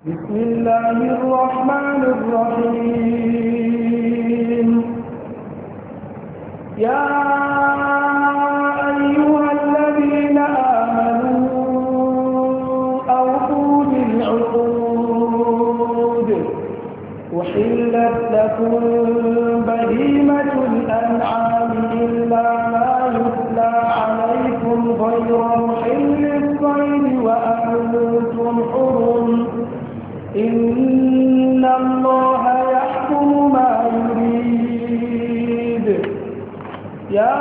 بسم الله الرحمن الرحيم. يا أيها الذين آمنوا أوفوا بالعقود أحلت لكم بهيمة الأنعام إلا ما يتلى عليكم غير محل الصيد وأنتم حرم إن الله يحكم ما يريد. يا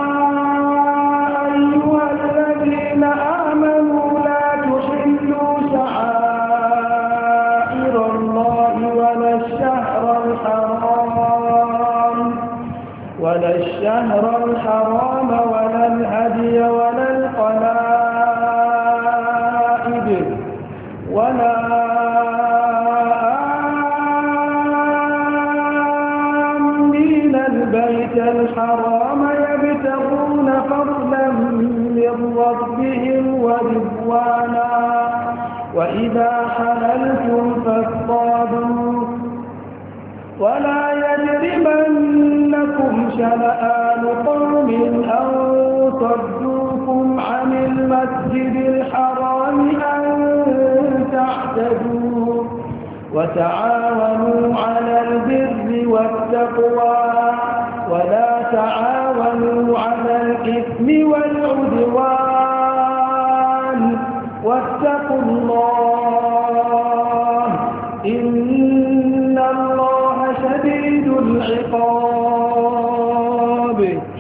أيها الذين آمنوا لا تحلوا شعائر الله ولا الشهر الحرام ولا الهدي ولا القلائد ولا آمين البيت الحرام يبتغون فضلا من ربهم ورضوانا وإذا حللتم فاصطادوا ولا يجرمنكم شنآن قوم أن صدوكم عن المسجد الحرام أن تعتدوا وتعاونوا على البر والتقوى ولا تعاونوا على الإثم والعدوان واتقوا الله إن الله شديد العقاب.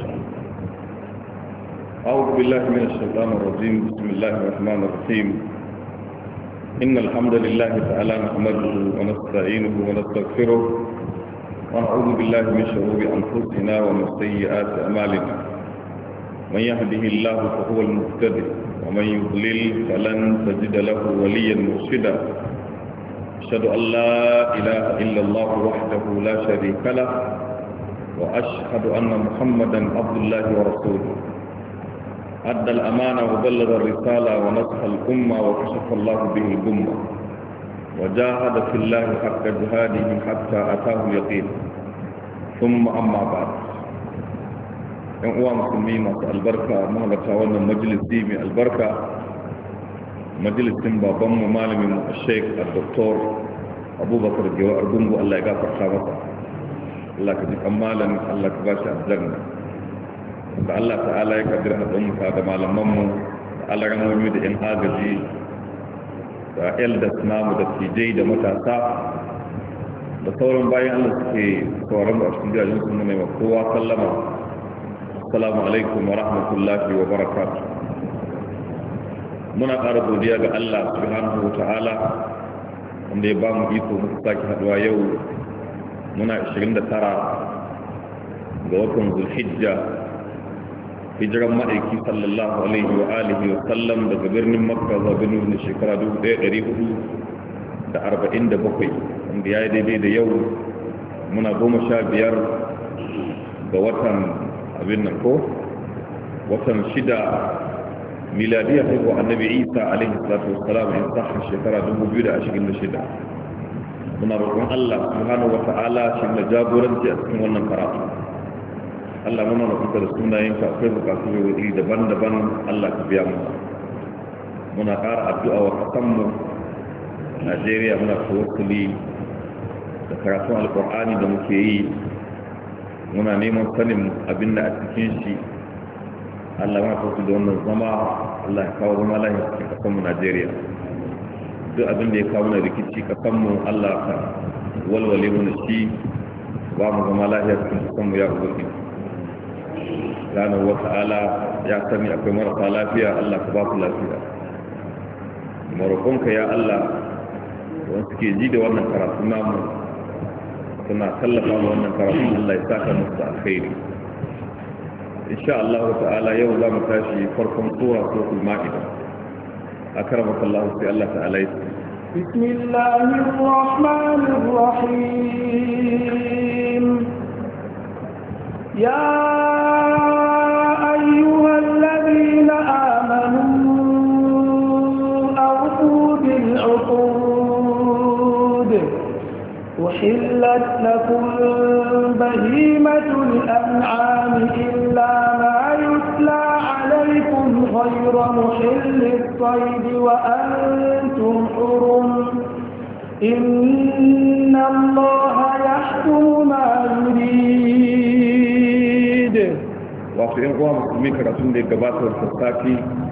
أعوذ بالله من الشيطان الرجيم. بسم الله الرحمن الرحيم. إن الحمد لله تعالى نحمده ونستعينه ونستغفره ونعوذ بالله من شرور أنفسنا ومن سيئات أعمالنا. من يهده الله فهو المهتدي ومن يضلل فلن تجد له وليا مرشدا. أشهد أن لا إله إلا الله وحده لا شريك له وأشهد أن محمدا عبد الله ورسوله أدى الأمانة وبلغ الرسالة ونصح الأمة وكشف الله به الأمة وجاهد في الله حق جهاده حتى أتاه اليقين. ثم أما بعد، ‘yan uwa musulmi masu albarka mahalarta wannan majalisi mai albarka, majalisin babanmu malamin sheik al-doktor abubakar gewa argungu. Allah ya gafarta masa, Allah ka ji kammalan, Allah ka ba shi aljanna. da Allah ta'ala ya kaddara haɗin muka da malamanmu da alaramomi da 'yan agaji da elders namu da tijai da matasa da sauran bayan Allah suke sauran a cikin jiragen sun mai wa kowa sallama. Assalamu alaikum wa rahmatullahi wa barakatuh. Muna ƙara godiya ga Allah subhanahu wa ta'ala wanda ya ba mu iko muka sake haɗuwa yau muna 29 ga watan Zulhijja, hijiran ma'aiki sallallahu alaihi wa alihi wa sallam daga birnin Makka zuwa birnin shekara 1447, wanda ya yi daidai da yau muna 15 ga watan abin nan ko watan 6 miladiyya haihuwa annabi Isa alaihi salatu wassalam in sahha shekara 2026. muna roƙon Allah subhanahu wa ta'ala shi ne jagoranci a cikin wannan karatu. Allah muna roƙonka da sunayenka akwai bukatu da wuri daban-daban, Allah ka biya mu. Muna ƙara addu'a wa ƙasanmu Najeriya, muna tawakkuli da karatun alƙur'ani da muke yi, muna neman sanin abin da a cikin shi. Allah muna tawakkuli da wannan zama, Allah ya kawo zama lafiya cikin ƙasanmu Najeriya. Duk abin da ya kawo na rikici ƙasanmu, Allah ka walwale mana shi, ba mu zama lafiya cikin ƙasanmu ya ubangiji. Ranar wata'ala ya sani akwai marasa lafiya, Allah ka ba su lafiya. Marokonka ya Allah, wanda suke ji da wannan karatu namu suna tallafa wa wannan karatu, Allah ya saka musu da alkhairi. Insha Allah ta'ala yau za mu tashi farkon suratul Ma'idah. أكرمك الله في الله تعالى. بسم الله الرحمن الرحيم. يا أيها الذين آمنوا أوفوا بالعقود أحلت لكم بهيمة الأنعام إلا ما يتلى عليكم غير محل الصيد وأنتم حرم إن الله يحكم ما يريد. wasu ‘yan uwa musulmi karatun da ya gabatar sassafi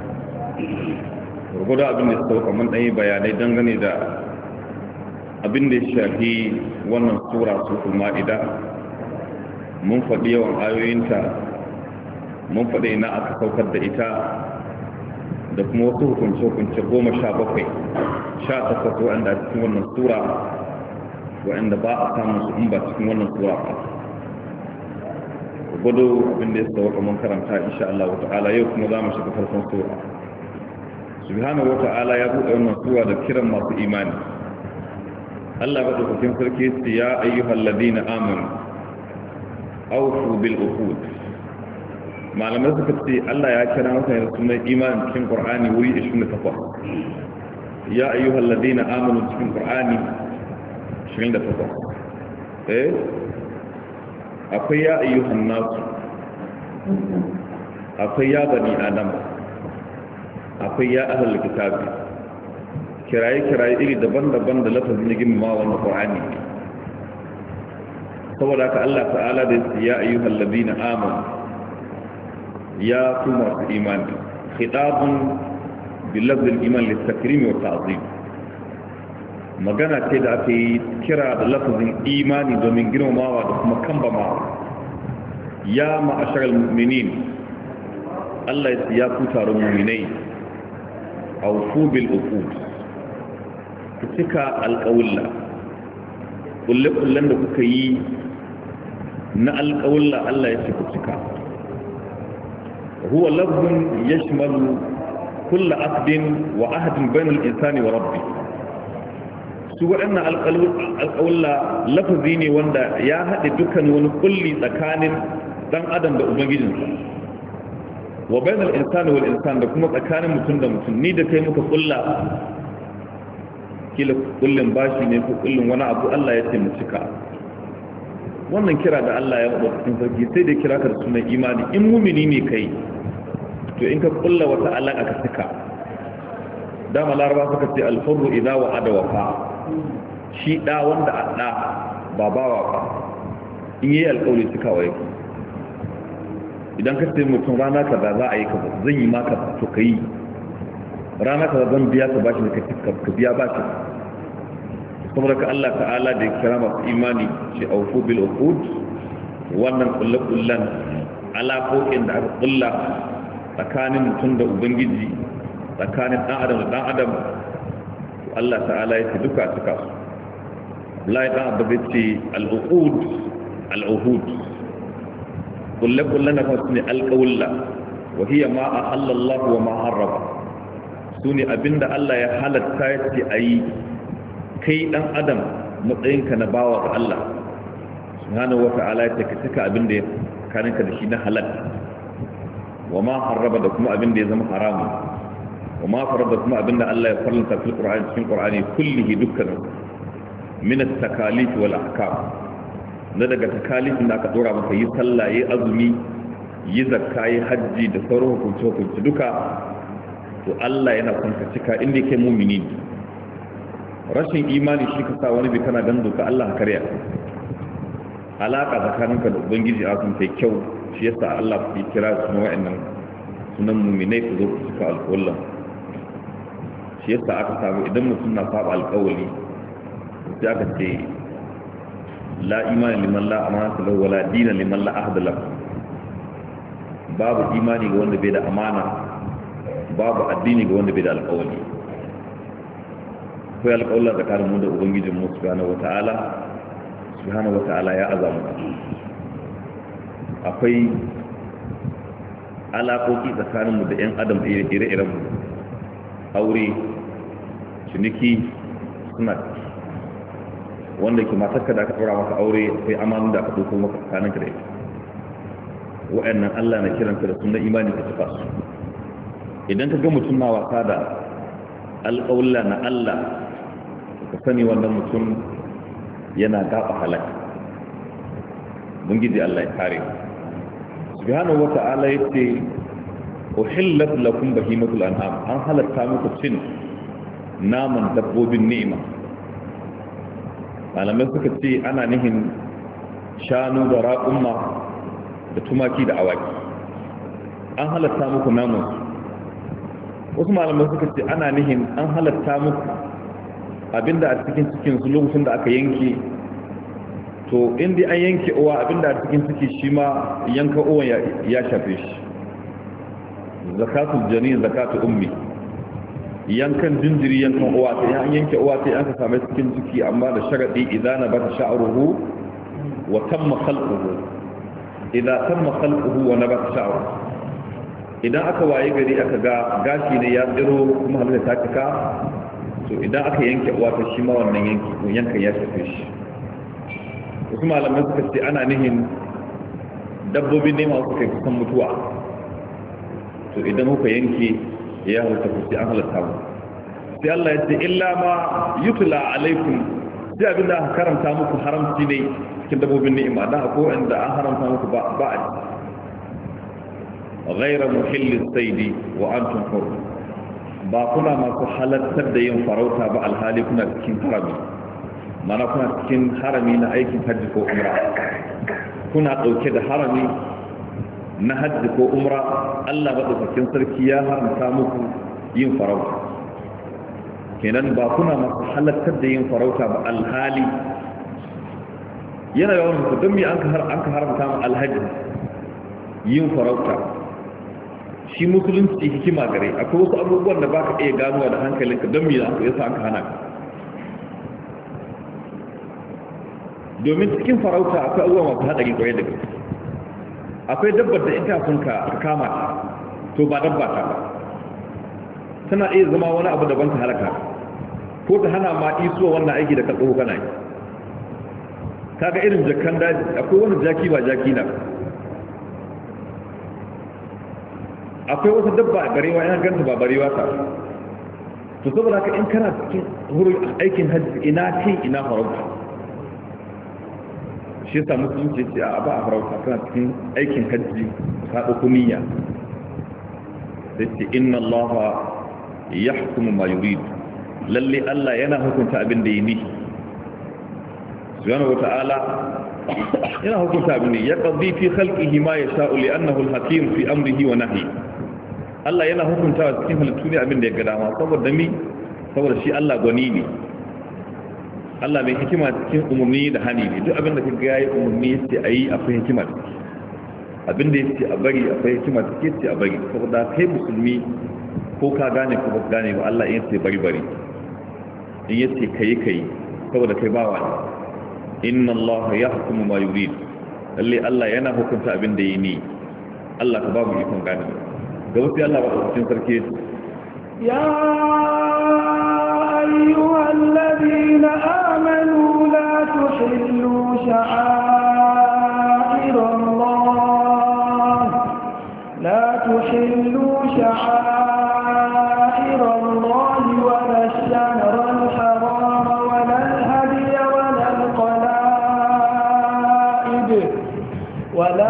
rubuda abin da suka kamar ɗanyi bayanai dangane da abin da ya shafi wannan sura su ma'ida. Mun faɗi yawan ayoyinta, mun faɗi ina aka saukar da ita da kuma wasu hukunce-hukunce 17 waɗanda a cikin wannan sura waɗanda ba a samun su in ba cikin wannan sura ba. Gudu abin da ya sauka mun karanta insha Allah wa ta'ala yau kuma za mu shiga farkon sura. Subhanahu wa ta'ala ya buɗe wannan sura da kiran masu imani. Allah ba da cikin sarki ce ya ayyuhal ladina amanu awfu bil uqud. Malamai suka ce Allah ya kira mutane da sunan imani cikin Qur'ani wuri 28. Ya ayyuhal ladina amanu cikin Qur'ani 28. Akwai ya ayyuhan nasu, akwai ya bani adam, akwai ya ahlul kitabi. Kiraye iri daban-daban da lafazin ya girmama wannan Qur'ani. Saboda haka Allah ta'ala da ya ayyuhal ladina amanu, ya ku masu imani, khitabun bil lafzil iman lit takrim wa ta'zim. Magana ce da aka yi kira da lafazin imani domin girmamawa da kuma kambamawa. Ya ma'asharal mu'minin, Allah ya ku taron mu'minai, awfu bil uqud, ku cika alƙawulla, kulle-kullen da kuka yi na alƙawulla Allah ya ce ku cika. Huwa lafzun yashmalu kulla aqdin wa ahdin bainal insani wa rabbi. Su waɗannan alƙawulla lafazi ne wanda ya haɗe dukkan wani kulli tsakanin ɗan adam da ubangijinsa, wa bainal insani wal insan, da kuma tsakanin mutum da mutum. Ni da kai muka kulla, kila kullin bashi ne ko kullin wani abu, Allah ya ce mu cika. Wannan kira da Allah ya faɗa cikin sarki sai da kira ka da sunan imani. In mumini ne kai, to in ka kulla wata alaƙa ka cika. Dama laraba suka ce alhurru idza wa'ada wafa. Shi ɗa wanda a ɗa ba bawa ba, in yi alƙawari cikawa yake. Idan ka ce mutum rana kaza za a yi kaza, zan yi maka to ka yi. Rana kaza zan biya ka bashi da ka biya bashi. Saboda ka Allah ta'ala da ya kira masu imani shi aufu bil uqud, wannan kullakullan alaƙoƙin da aka kulla tsakanin mutum da ubangiji, tsakanin ɗan adam da ɗan adam, Allah ta'ala ya ce duka cika su. Allah ya ɗan abu ce al'uqud, al'uhud, kulle-kulle na fasu ne alƙawulla, wa hiya ma a halallahu wa ma harraba. Su ne abinda Allah ya halatta ya ce a yi, kai ɗan adam matsayinka na bawa ga Allah. Subhanahu wa ta'ala ya ce ka cika abinda ya kaninka da shi na halal, wa ma harraba da kuma abinda ya zama haramun. وما فرض كما أبن الله يفرلن في القرآن في القرآن كله دكنا من التكاليف والأحكام. ندق تكاليف إنك دورا مكا يسلى يأزمي يزكى يحجي دسوره كنت دكا والله ينقل كتكا إني كمؤمنين. rashin imani shi ka sa wani bi kana gando ka Allah kariya alaka tsakaninka da ubangiji a sun kai kyau. Shi yasa Allah ya kira su wa'annan sunan mu'minai ku zo ku cika alƙawlan. Shi yasa aka samu idan mutum na saba alƙawali sai aka ce la imani liman la amanata lahu wala dina liman la ahda lahu. Babu imani ga wanda bai da amana, babu addini ga wanda bai da alƙawali. Akwai alƙawla tsakanin mu da ubangijin mu subhanahu wata'ala ya azamu. Akwai alaƙoƙi tsakanin mu da 'yan adam ire-iren mu, aure, ciniki, suna wanda ke matarka da aka ɗora maka aure, akwai amanin da aka ɗauko maka tsakaninka da ita. Wa'annan Allah na kiranka da sunan imani ka cika su. Idan ka ga mutum na wasa da alƙawla na Allah, ka sani wannan mutum yana gaba halaka bungiji Allah ya kare subhanahu wata'ala yace uhillat lakum bahimatul an'am an halatta muku cin naman dabbobin ni'ima malamai suka ce ana nihin shanu da raƙumma da tumaki da awaki an halatta muku naman wasu malamai suka ce ana nihin an halatta muku abinda a cikin su lokacin da aka yanke to inda an yanke uwa abinda a cikin ciki shi ma yanka uwan ya shafe shi zakatul janin zakatul ummi yankan jinjiri yankan uwa sai an yanke uwa sai an ka same cikin ciki amma da sharadi idan nabata sha'ruhu wa tamma khalquhu idan tamma khalquhu wa nabata sha'ruhu idan aka waye gari aka ga gashi ne ya tsiro kuma halitta ta cika to idan aka yanke uwa ta shi ma wannan yankan ya shafe shi wasu malamai suka ce ana nihin dabbobin nema su kai kusan mutuwa to idan kuka yanke ya halatta ku sai an halatta mu sai Allah ya ce illa ma yutla alaikum sai abin da aka karanta muku haramci ne cikin dabbobin ni'ima da ko inda an haramta muku ba a ghayra muhillis saidi wa antum hur ba kuna masu halattar da yin farauta ba alhali kuna cikin harami mana kuna cikin harami na aikin hajji ko umra kuna dauke da harami na hajji ko umra Allah madaukakin sarki ya haramta muku yin farauta kenan ba kuna masu halattar da yin farauta ba alhali yana yawan ku don me an ka haramta mu alhaji yin farauta shi musulunci hikima gare akwai wasu abubuwan da baka iya ganowa da hankalinka don me yasa an ka hana ka domin cikin farauta akwai abubuwa masu haɗari kwaye da gaske akwai dabbar da in ta sun ka kama ta to ba dabba ta ba tana iya zama wani abu daban ta halaka ko ta hana ma isuwa wannan aiki da ka tsoho kana yi kaga irin jakan daji akwai wani jaki ba jaki na akwai wata dabba a barewa yana ganta ba barewa ta to saboda haka in kana cikin wurin aikin hajji ina kai ina farauta shi yasa musulunci ce a ba a farauta kana cikin aikin hajji ka ɗauko niyya sai ce inna allaha yahkumu ma yurid lalle Allah yana hukunta abin da yi ni subhanahu wata'ala yana hukunta abin da ya qadi fi khalqihi ma yasha'u li'annahu al-hakim fi amrihi wa nahyi Allah yana hukunta cikin halittu ne abin da ya ga dama saboda saboda shi Allah gwani ne Allah mai hikima cikin umarni da hani ne duk abin da kaga yayi umarni yace ayi akwai hikima abin da yace a bari akwai hikima take yace a bari saboda kai musulmi ko ka gane ko ba gane ba Allah yace bari in yace kai saboda kai bawa ne inna Allah yahkumu ma yurid lalle Allah yana hukunta abin da yi ni Allah ka babu ikon gane ga wasu Allah ba cikin sarki ya ayyuhal ladina amanu la tuhillu sha'air Allah la tuhillu sha'air Allah wa ash-shahr al-haram wa al-hadiy wa al-qala'id wa la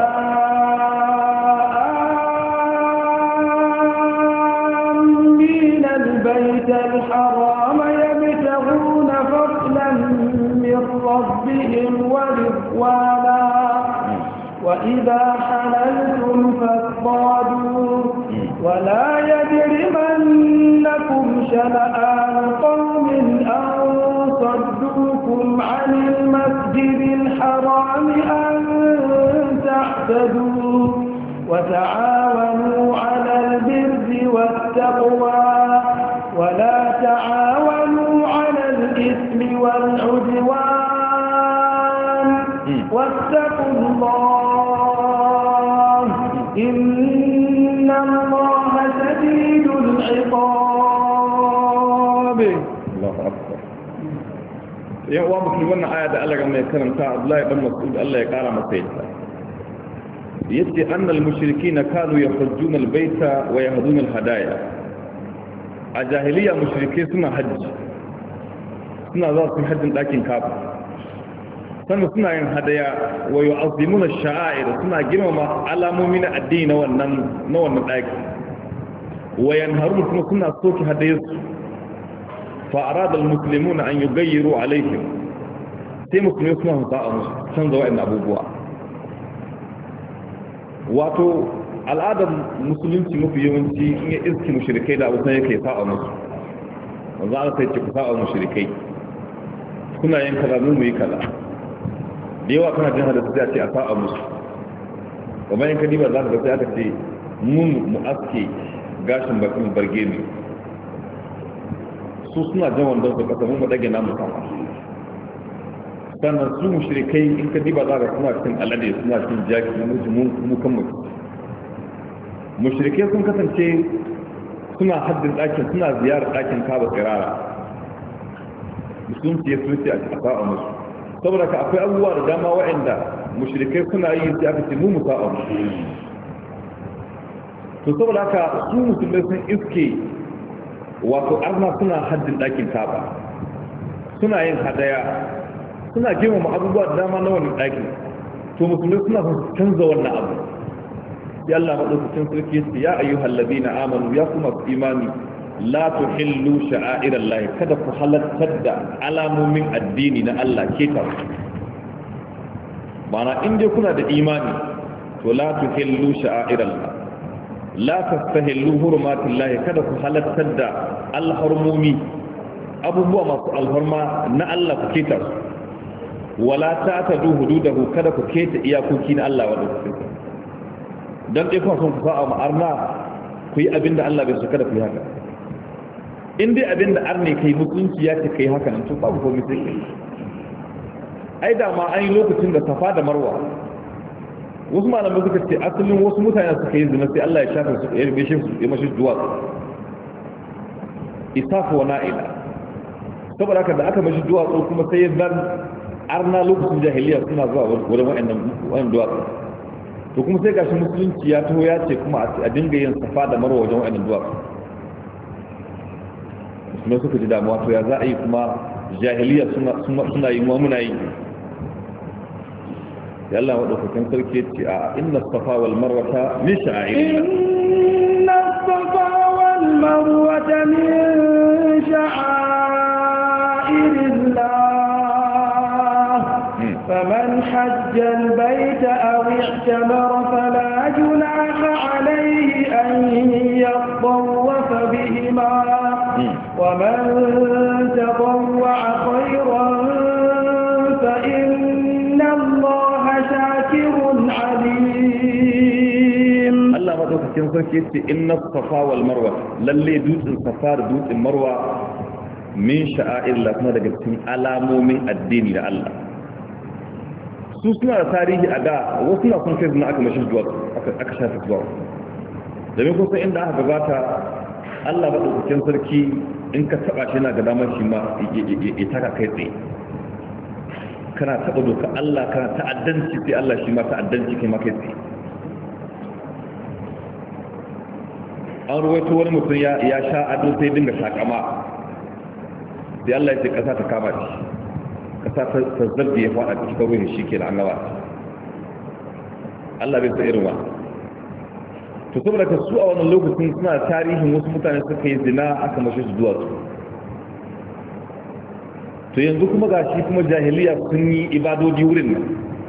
الحرام يبتغون فضلا من ربهم ورضوانا وإذا حللتم فاصطادوا ولا يجرمنكم شنآن قوم أن صدوكم عن المسجد الحرام أن تعتدوا وتعاونوا على البر والتقوى ولا تعاونوا على الإثم والعدوان واتقوا الله إن الله شديد العقاب الله أكبر يا أخوة مسلمين آية الله كما يكرم عبد الله بن مسعود الله يقال مسيدنا يتي أن المشركين كانوا يحجون البيت ويهدون الهدايا a jahiliya mushrike suna hajji suna za su hajjin ɗakin kafa sannan suna yin hadaya wa yu'azzimuna sha'air suna girmama alamomi na addini na wannan daki wa yanharun kuma suna soki hadayarsu fa arada almuslimuna an yughayyiru alaihim sai musulmai suna huta'a musu canza wa'annan abubuwa wato al'adar musulunci mafi yawanci in ya iski mushrikai da abubuwan yake sa'a musu wanzu ana sai ce ku sa'a mushrikai suna yin kaza mu yi kaza da yawa kana jin hadasa sai a ce a sa'a musu kamar yin kadiba za ka sai aka ce mun mu aske gashin bakin barge ne su suna jan wanda su kasa mun mu dage namu sama sannan su mushrikai in kadiba za ka suna cin alade suna cin jaki mu kan mutu mushrikai sun kasance suna haddin ɗakin suna ziyarar ɗakin kaba tsirara musulunci ya sun ce a sa'a musu saboda ka akwai abubuwa da dama waɗanda mushrikai suna yi sai aka ce mu sa'a musu to saboda haka su musulmai sun iske wato arna suna haddin ɗakin kaba suna yin hadaya suna girmama abubuwa da dama na wani ɗakin to musulmai suna canza wannan abu ya Allah madaukakin sarki yace ya ayyuhal ladina amanu ya kuma imani la tuhillu sha'airallahi kada ku halattar da alamomin addini na Allah ke ta bana in dai kuna da imani to la tuhillu sha'airallahi la tastahillu hurumatillahi kada ku halattar da alharmumi abubuwa masu alharma na Allah ku keta wala ta'tadu hududahu kada ku keta iyakoki na Allah wa dukkan don ɗai kuma sun kusa a ma'arna ku yi abinda Allah bai so kada ku yi haka in dai abinda arne kai mutunci ya ce kai haka nan to babu komai sai kai ai da ma an yi lokacin da safa da marwa wasu malamai suka ce asalin wasu mutane suka yi zina sai Allah ya shafe su ya bishe su ya mashi duwa isafu wa na'ila saboda haka da aka mashi duwa kuma sai ya zan arna lokacin jahiliya suna zuwa wurin wa'annan duwa to kuma sai gashi musulunci ya taho ya ce kuma a dinga yin safa da marwa wajen wa'annan duwatsu musulmai suka ji damuwa to ya za a yi kuma jahiliya suna yi ma muna yi ya Allah maɗaukakin sarki ce a inna safa wal marwata min sha'airillah inna safa wal marwata min sha'airillah فمن حج البيت أو اعتمر فلا جناح عليه أن يطوف بهما ومن تطوع خيرا فإن الله شاكر عليم الله ما دوك كن سكيت إن الصفا والمروة للي دوت الصفا دوت المروة من شعائر الله كما دقتين علامو من الدين لله su suna da tarihi a da wasu na sun kai zina aka mashi zuwa aka shafi zuwa domin kusa inda aka gabata Allah ba ɗaukakin sarki in ka taɓa shi na ga damar shi ma ya taka kai tsaye kana taɓa doka Allah kana ta'addanci sai Allah shi ma ta'addanci kai ma kai tsaye an ruwaito wani mutum ya sha ado sai dinga shakama sai Allah ya ce ƙasa ta kama shi kasa ta zarge ya faɗa cikin ruhin shi ke da annawa Allah bai sa irin wa to saboda ka su a wannan lokacin suna tarihin wasu mutane suka yi zina aka mashi su zuwa su to yanzu kuma gashi kuma jahiliya sun yi ibadodi wurin nan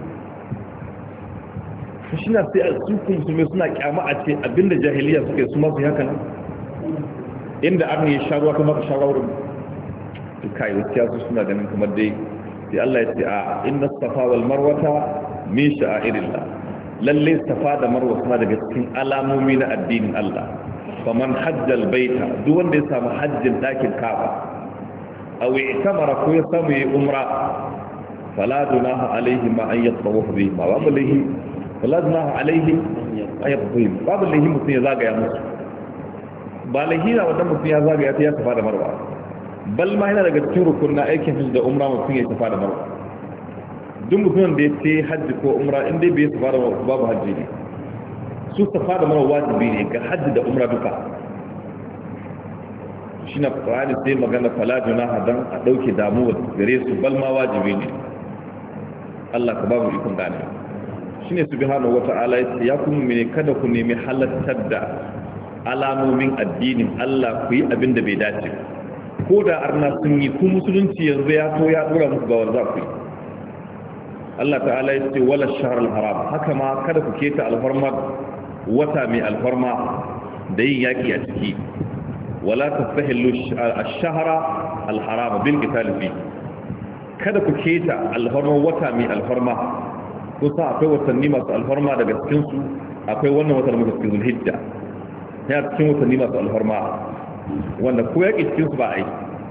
to shi na sai a sukun su mai suna kyama a ce abinda jahiliya suka yi su masu haka nan inda an yi sharuwa kuma ka sharuwa wurin to kai wasu yasu suna ganin kamar dai sai Allah ya ce a inna safa wal marwata min sha'airillah lalle safa da marwa suna daga cikin alamomi na addinin Allah faman hajjal baita duk wanda ya samu hajjin dakin Kaaba aw i'tamara ko ya samu yi umra fala dunaha alaihi ma an yatawafa bihi ma babu lahi fala dunaha alaihi ay yatawafa babu lahi mutum ya zagaya musu ba lahi na wanda mutum ya zagaya ta ya safa da marwa bal ma yana daga cikin rukunna aikin hajji da umra mutum ya tafa da marwa duk mutumin da ya ce hajji ko umra in dai bai tafa da marwa babu hajji ne su tafa da marwa wajibi ne ga hajji da umra duka shi na Qur'ani sai magana fala junaha dan a dauke damuwa gare su bal ma wajibi ne Allah ka ba mu ikon gane shine subhanahu wata'ala ya kuma mene kada ku nemi halattar da alamomin addinin Allah ku yi abin da bai dace ko da arna sun yi ku musulunci yanzu ya to ya dora muku ga wanda ku yi Allah ta'ala ya ce wala shahr al-haram haka ma kada ku keta alfarma wata mai alfarma da yin yaki a ciki wala tastahillu ash-shahra al-haram bil qital fi kada ku keta alfarma wata mai alfarma ko sa akwai watanni masu alfarma daga cikin su akwai wannan watan muka cikin zulhijja ya cikin watanni masu alfarma wanda ko yaki cikin su ba ai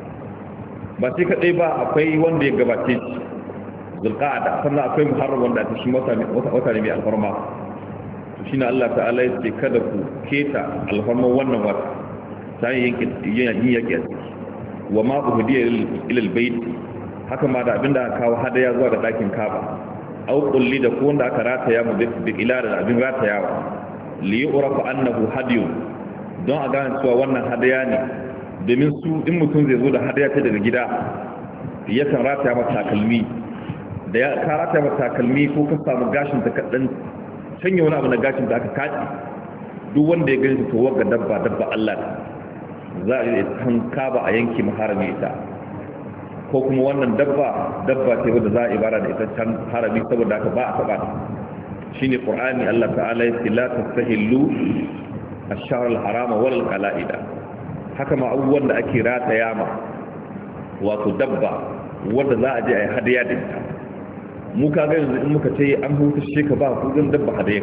ba sai kadai ba akwai wanda ya gabace shi zulqa'ada sannan akwai muharram wanda ta shi wata ne mai alfarma to shine Allah ta'ala ya ce kada ku keta alfarma wannan wata sai yin yaki a ciki wa ma uhdiya ila albayt haka ma da abinda aka kawo hadaya zuwa ga dakin Kaaba aw qulli da ko wanda aka rataya mu bi ila da abin ratayawa li yu'rafa annahu hadiyun don a gane cewa wannan hadaya ne domin su in mutum zai zo da hadaya ta daga gida yakan rataya mata takalmi da ya karata mata takalmi ko ka samu gashin ta kadan canye wani abu na gashin da aka kaci duk wanda ya gani to wagga dabba Allah za a yi kan Kaaba a yanki maharami ita ko kuma wannan dabba ce wanda za a ibara da ita can harami saboda aka ba a taba shine Qur'ani Allah ta'ala ya ce la tastahillu ash-shahr al-haram wal qala'ida haka ma abubuwan da ake rataya ma wato dabba wanda za a je a yi hadiya da ita mu ka ga yanzu in muka ce an huta shi ka ba kudin dabba hadaya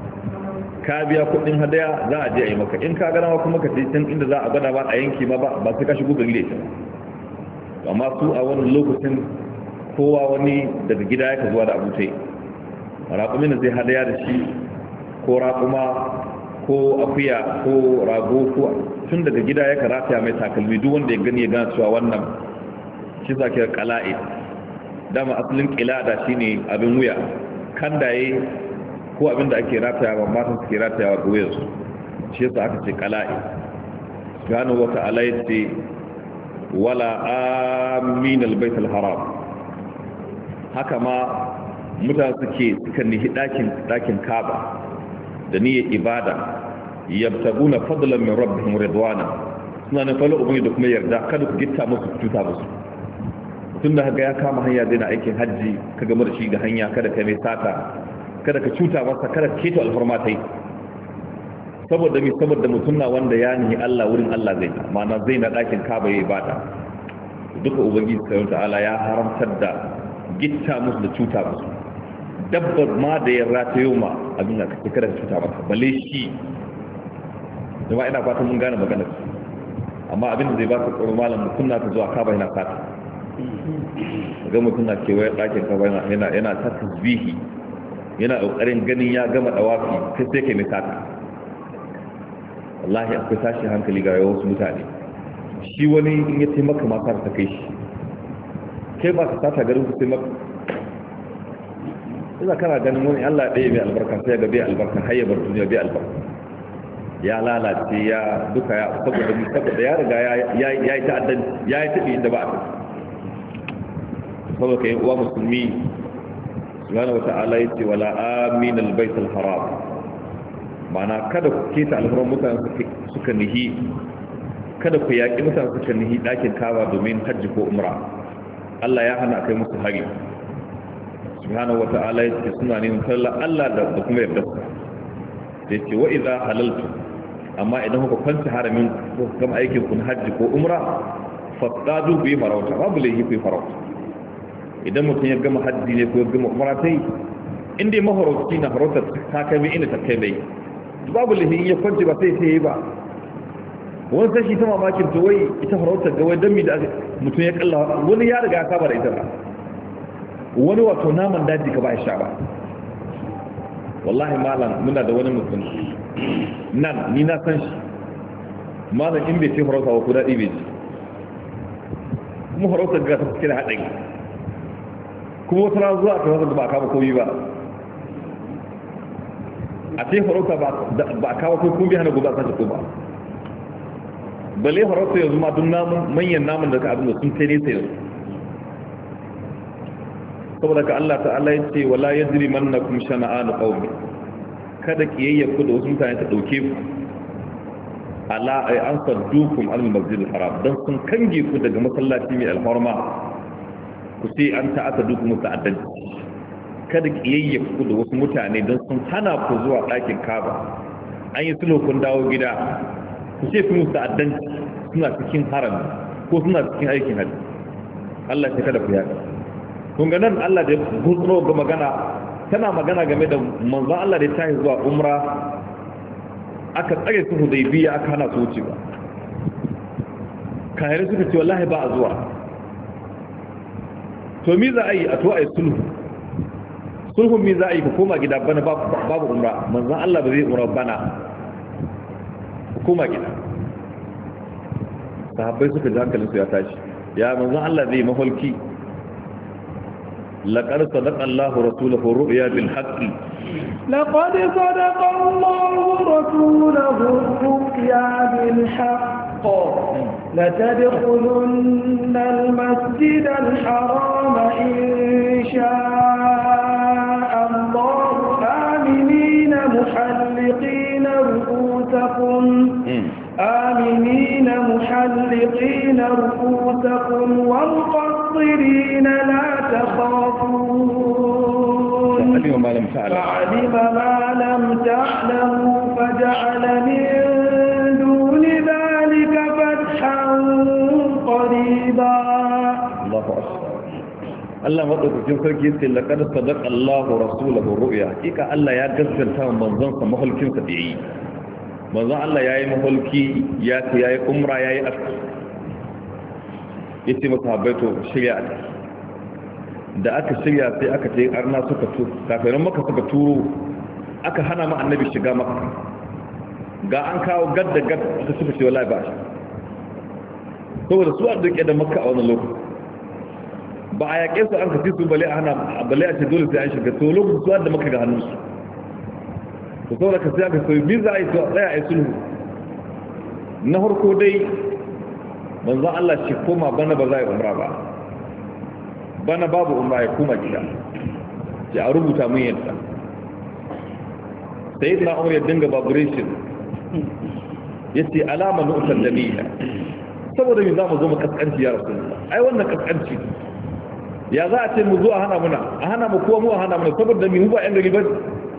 ka biya kudin hadaya za a je a yi maka in ka gana kuma ka ce can inda za a gana ba a yanki ma ba sai ka shigo gari da ita amma su a wannan lokacin kowa wani daga gida ya zuwa da abutai raƙumin da zai hadaya da shi ko raƙuma ko akuya ko rago ko tun daga gida ya karata mai takalmi duk wanda ya gani ya gana cewa wannan shi zaki kala'i dama asalin kilada shine abin wuya kandaye ko abin da ake ratayawa matan suke ratayawa ga wuyarsu shi yasa aka ce kala'i subhanahu wata'ala yace wala amin albayt alharam haka ma mutane suka nihi dakin Kaaba da niyyar ibada yabtaguna fadlan min rabbihim ridwana suna ne falo ubangi da kuma yarda kada ku gitta musu cuta musu tun da haka ya kama hanya zai na aikin hajji ka gama da shi da hanya kada ka mai sata kada ka cuta masa kada ka keto alfarma ta yi saboda mutum na wanda ya nihi Allah wurin Allah zai ta ma'ana zai na ɗakin Kaaba ya bata duka ubangiji sayo ta'ala ya haramtar da gitta musu da cuta musu dabbar ma da ya ratayo ma abin da kake kada ka cuta masa balle shi jama'a ina fatan mun gane maganar amma abin da zai ba ka tsoro malam mutum na ta zuwa Kaaba yana sata ga mutum na kewaye ɗakin Kaaba yana ta tasbihi yana ƙoƙarin ganin ya gama ɗawafi sai kai mai sata wallahi akwai tashi hankali ga wasu mutane shi wani in ya taimaka matar ta kai shi kai ba ka sata garin ku taimaka ina kana ganin wani Allah ɗaya bai albarka sai ga bai albarka har ya bar duniya bai albarka ya lalace ya duka ya saboda ya riga ya yi ta'addanci ya yi taɓi inda ba a tafi saboda kai uwa musulmi subhanahu wata'ala yace wala amin albayt alharam mana kada ku keta alharam mutane suka nihi kada ku yaki mutane suka nihi dakin Kaaba domin hajji ko umra Allah ya hana kai musu hari subhanahu wata'ala yace suna neman sallah Allah da kuma yarda yace wa idza halaltu amma idan kuka kwanta haramin ko kuma aikin kun hajji ko umra fasadu bi farauta babu lahi ku farauta idan mutum ya gama hajji ne ko ya gama umara ta yi inda ya maharauci na farautar ta kai mai ina ta kai mai babu lahi ya kwanci ba sai yi ba wani sashi ta mamakin ta wai ita farautar ga wai don mi da mutum ya kalla wani ya riga ya saba da ita ba wani wato naman daji ka ba ya sha ba wallahi malam muna da wani mutum nan ni na san shi malam in bai ce farauta ba ku daɗi bai ci kuma farautar ga ta suke da haɗari kuma wata rana zuwa ta wata ba a kama komi ba a ce farauta ba a kama komi hana gobe a sace ko ba balle farauta yanzu ma dun namun manyan namun da ka abin da sun kai nesa yanzu saboda ka Allah ta'ala ya ce wala yajrimannakum shana'anu qaumi kada kiyayya ku da wasu mutane ta dauke ku ala ay an saddukum al masjid al haram dan sun kange ku daga masallaci mai alhurma ku sai an ta'ata duk muta'addan kada kiyayya ku da wasu mutane dan sun hana ku zuwa ɗakin Kaaba an yi sulhu kun dawo gida ku ce ku muta'addan suna cikin haram ko suna cikin aikin hajji Allah ya kada ku yaka kun ga nan Allah da gutsuro ga magana tana magana game da manzon Allah da ya tafi zuwa umra aka tsare su Hudaybiya aka hana su wuce ba kayar suka ce wallahi ba a zuwa to mi za a yi a to a yi sulhun mi za a yi ka koma gida bana babu umra manzon Allah ba zai umra bana ku koma gida sahabbai suka ji hankalinsu ya tashi ya manzon Allah zai maholki لقد صدق الله رسوله الرؤيا بالحق لقد صدق الله رسوله الرؤيا بالحق لتدخلن المسجد الحرام إن شاء الله آمنين محلقين رؤوسكم ومقصرين لا تخافون فعلم ما لم تعلموا فجعل من دون ذلك فتحا قريبا الله أكبر Allah madaukakin sarki yace laqad sadaqa Allahu rasulahu ru'ya kika Allah ya gaskanta manzon sa mahulkin sa da yi manzon Allah yayi mahulki ya ce yayi umra yayi aski yace masahabai to shirya da aka shirya sai aka ce arna suka kafiran maka suka turo aka hana mu annabi shiga maka ga an kawo gadda gad da suka ce wallahi ba shi saboda su a duke da makka a wannan lokaci ba a yaƙe su an kafi su bale a ce dole sai an shiga to lokacin su da maka ga hannunsu to saboda ka sai aka soyi biyu za a yi tsaya a yi sulhu na harko dai manzan Allah shi koma bana ba za a yi umra ba bana babu umra ya koma gida ya a rubuta mun yadda sai na umar ya dinga vibration ya ce alama nu'utar jami'a saboda yi za mu zo mu kaskanci ya rasu ai wannan kaskanci ya za a ce mu zo a hana mu kowa mu a hana muna saboda mu ba yan gari ba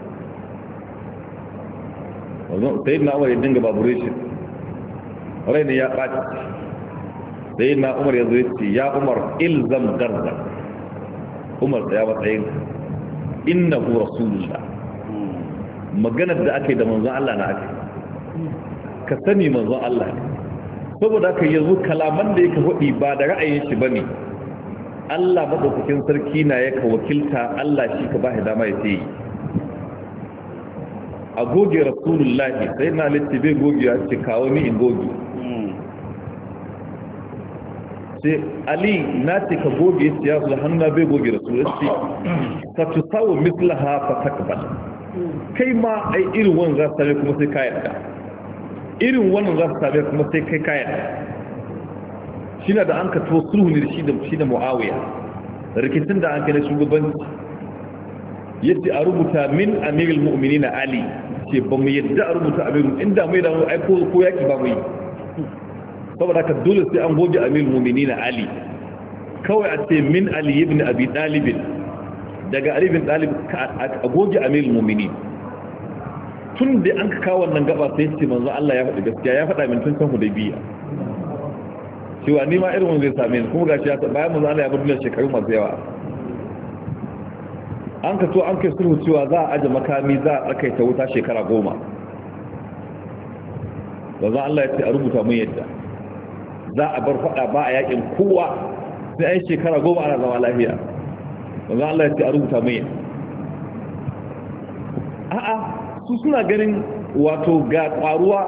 sai na umar ya dinga vibration rai ne ya ɓaci sai na umar ya zo ya ce ya umar ilzam garza umar da ya matsayin innahu rasulullah maganar da ake da manzon Allah na ake ka sani manzon Allah ne saboda ka yanzu kalaman da yake hudi ba da ra'ayin shi bane Allah madaukakin sarki na yaka wakilta Allah shi ka ba shi dama ya ce a goge rasulullahi sai na litti bai goge ya ce kawo ni in goge sai Ali na ce ka goge ya ce ya su hannu bai goge rasulullahi ka tu sawo mislaha fa takbal kai ma ai irin wannan za su same kuma sai ka yarda irin wannan za su same kuma sai kai ka yarda shi na da an ka to sulhu ne shi da Muawiya rikicin da an kai na shugabanci yadda a rubuta min amirul mu'minin Ali ce ba mu yadda a rubuta amirul inda mai da ai ko yaki ba mu yi saboda ka dole sai an goge amirul mu'minin Ali kawai a ce min Ali ibn Abi Talib daga Ali ibn Talib a goge amirul mu'minin tun da an ka kawo wannan gaba sai ce manzo Allah ya faɗi gaskiya ya faɗa min tun san Hudaybiya cewa ni ma irin wanda zai same ni kuma gashi ya bayan manzo Allah ya bar duniya shekaru masu yawa an ka to an kai sulhu cewa za a aje makami za a tsakaita wuta shekara 10 manzo Allah ya ce a rubuta mun yadda za a bar fada ba a yakin kowa sai ai shekara 10 ana zama lafiya manzo Allah ya ce a rubuta mun yadda a'a su suna ganin wato ga kwaruwa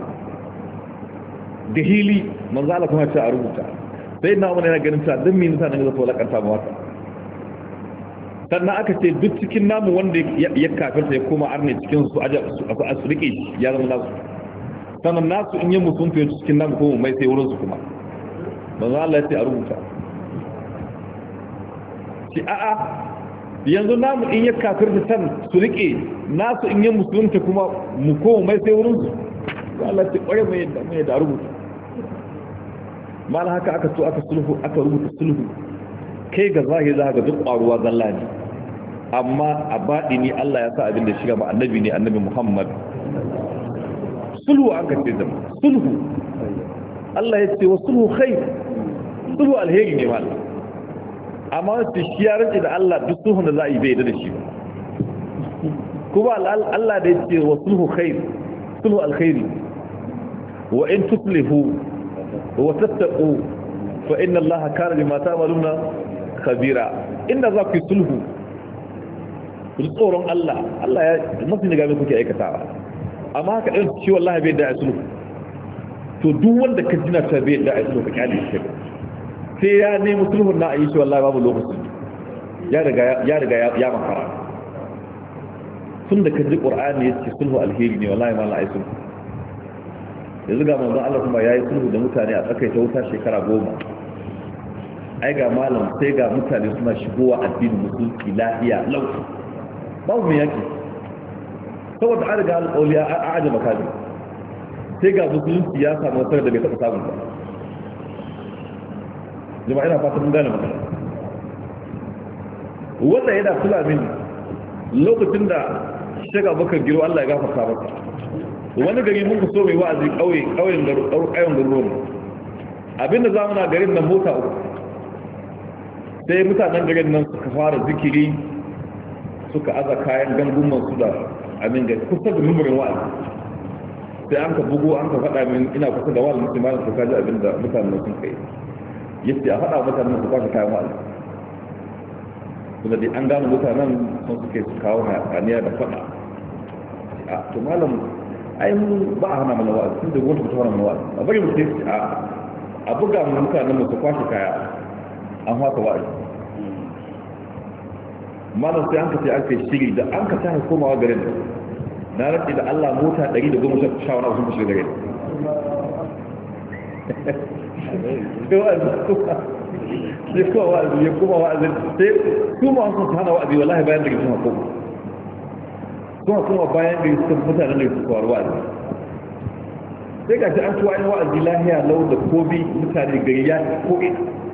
da hili manzo Allah kuma ce a rubuta sai na umar yana ganin ta dan me nisa nan ga to lakanta ba wata sannan aka ce duk cikin namu wanda ya kafirta ya koma arne cikin su aja su rike ya zama nasu sannan nasu in yi musun fiye cikin namu kuma mai sai wurin su kuma manzo Allah ya ce a rubuta ci a'a yanzu namu in ya kafirta san su rike nasu in yi musulunta kuma mu koma mai sai wurin su Allah ce kware mai da rubuta mal haka aka so aka rubuta sulhu kai ga zahiri za ga duk ƙwaruwa zalla ne amma a baɗini Allah ya sa abin da shiga ba annabi ne annabi Muhammad sulhu an kace da sulhu Allah ya ce wa sulhu khair sulhu alheri ne mal amma su shi ya rance da Allah duk sulhun da za a yi bai da shi ba kuma Allah da ya ce wa sulhu khair sulhu alkhairi wa in tuslihu wa tattaqu fa inna Allah kana bima ta'maluna khabira inda za ku yi sulhu ku tsoron Allah ya masu niga mai kuke aikatawa amma haka ɗin ci wallahi bai da a sulhu to duk wanda ka jina ta bai da a sulhu ka kyale shi sai ya nemi sulhun na a yi shi wallahi babu lokaci ya riga ya makara tun da ka ji ƙur'ani ya ce sulhu alheri ne wallahi ma la'ai sulhu yanzu ga manzon Allah kuma ya yi sulhu da mutane a tsakaita wuta shekara 10 ai ga malam sai ga mutane suna shigowa addinin musulunci lafiya lau babu mai yaki saboda an riga alƙawli a aje makami sai ga musulunci ya samu nasarar da bai taɓa samun ba jama'a ina fata mun gane magana wannan yana tula min lokacin da shiga bakar giro Allah ya gafarta masa wani gari mun ku so mai wa'azi ƙauyen garuruwan abinda zamuna garin nan mota uku sai mutanen garin nan suka fara zikiri suka aza kayan gangunman su da amin da kusa da numurin wa'azi sai an ka bugu an ka faɗa min ina kusa da wa'azi musulmanin su kaji abin da mutanen sun kai yace a faɗa mutanen su kwashe kayan wa'azi kuma dai an gano mutanen sun suke su kawo hayaniya da faɗa a to malam ai mu ba a hana mana wa'azi tun da gwamnati ta hana mana wa'azi a bari mu sai a buga mu mutanen mu su kwashe kaya an haka wa'azi malam sai an ka ce an kai shiri da an ka tashi komawa garin na rafi da Allah mota 110 shawara sun fashe garin sai kowa wa'azi ya koma wa'azi sai kuma sun hana wa'azi wallahi bayan da sun hako kuma bayan da sun mutanen da su kowar wa'azi sai ga shi an tuwa yin wa'azi lahiya lau da kobi mutane gari ya kobi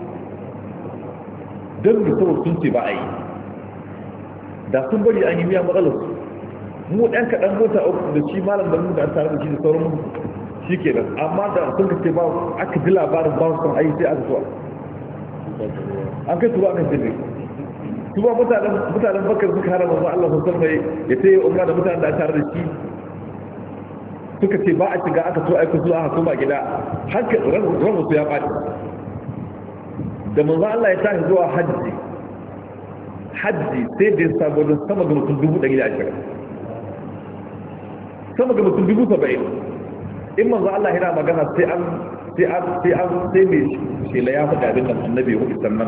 don da saboda sun ce ba a yi da sun bari an yi miya matsalar mu ɗan kaɗan mota uku da shi malam da mu da tare da shi da sauran mu shi ke nan amma da sun ka ce ba aka ji labarin ba su ayi sai aka zuwa an kai tuba aka jirgin tuba mutanen bakar suka hana mazu Allah sosai mai ya ce umra da mutanen da tare da shi suka ce ba a shiga aka so aiki zuwa aka koma gida haka ranar su ya ɓaci da manzo Allah ya tashi zuwa hajji sai da ya sabonin sama ga mutum 120 sama ga mutum 70 in manzo Allah yana magana sai mai shela ya faɗa abin da annabi ya hudu sannan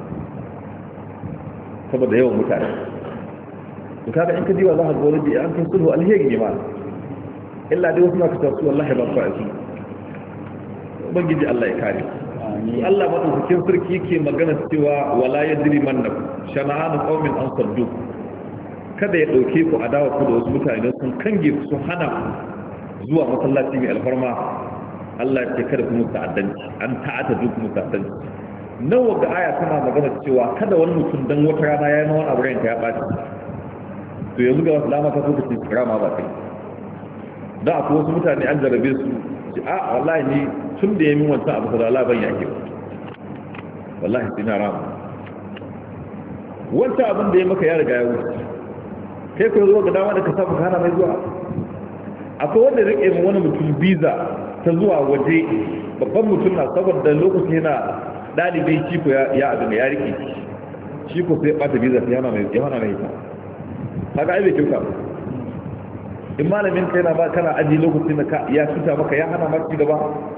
saboda yawan mutane to kaga in ka diwa za ka ga wani an kai sulhu alheri ne ma illa dai wasu na ka tasu wallahi ba su aiki ubangiji Allah ya kare Allah madaukakin sarki yake magana cewa wala yadri mannakum shana'anu qaumin an saddu kada ya dauke ku adawa ku da wasu mutane sun kange ku sun hana zuwa masallaci mai alfarma Allah ya ce kada ku muta'addanci an ta'ata duk muta'addanci nawa ga aya tana magana cewa kada wani mutum dan wata rana yayin wani abu ranka ya baci to yanzu ga wasu lama ta so kace kirama ba kai da akwai wasu mutane an jarabe su a wallahi ni tun da ya min wancan abu da Allah ban yake wallahi sai na rama wancan abin da ya maka ya riga ya wuce kai ko zo ga dama da ka samu kana mai zuwa akwai wanda rike mu wani mutum visa ta zuwa waje babban mutum na saboda lokacin yana dalibai shi ko ya abin da ya rike shi ko sai bata visa sai yana mai ta kaga ai bai kyauta in malamin kai na ba kana aji lokacin da ya cuta maka ya hana maki gaba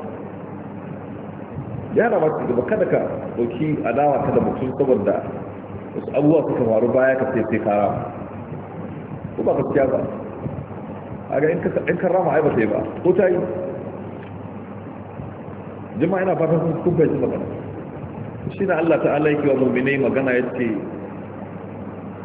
kada ka dauki adawa ta da mutum saboda wasu abubuwa suka faru baya ka sai kara ko ba gaskiya ba aga in ka rama ai ba sai ba ko ta yi jama'a ina fatan sun kun fahimci magana shi na Allah ta'ala yake wa mu'minai magana yace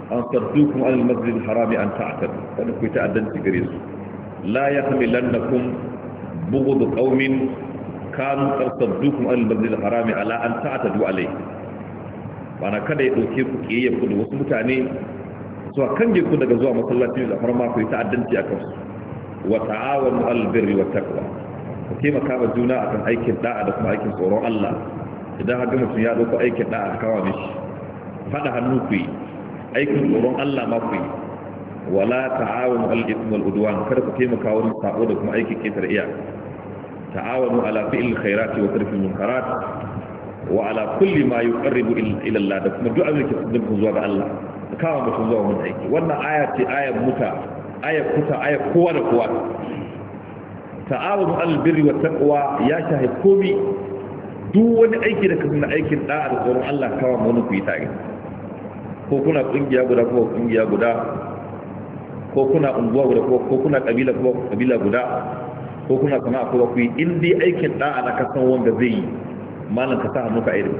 an saddukum an al-masjid al-harami an ta'tadu kada ku ta'addanci gare su la yahmilannakum bughd qaumin kanu saddukum an al-masjid al-harami ala an ta'tadu alayhi bana kada ya dauke ku kiyaye ku da wasu mutane su kange ku daga zuwa masallaci da farma ku ta'addanci akan su wa ta'awanu al-birri wat taqwa ku taimaka ma juna akan aikin da'a da kuma aikin tsoron Allah idan haka mutum ya dauko aikin da'a kawo mishi fada hannu ku yi aikin tsoron Allah ma ku yi wala ta'awanu al-ithmi wal udwan kada ku taimaka wurin sabo da kuma aikin ketar iya ta'awanu ala fi'l khairati wa tarki munkarat wa ala kulli ma yuqarribu ila Allah da kuma duk abin da ke tsaddaka zuwa ga Allah kawo mutum zuwa mun aiki wannan aya ce ayar muta ayar kuta ayar kowa da kowa ta'awunu al-birri wat taqwa ya shahi komi duk wani aiki da kuma aikin da'a da tsoron Allah kawo mun ku yi tare ko kuna kungiya guda ko kungiya guda ko kuna unguwa guda ko kuna kabila ko kabila guda ko kuna sana'a ko ku yi in dai aikin da'a da kasan wanda zai yi malan ka sa hannu ka irin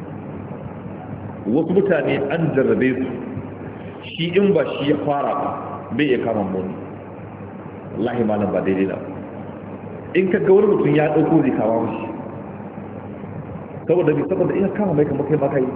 wasu mutane an jarrabe su shi in ba shi ya fara ba bai iya kama muni wallahi malam ba daidai na in ka ga wani mutum ya dauko zai kawo shi saboda iya kama mai kamar kai ba kai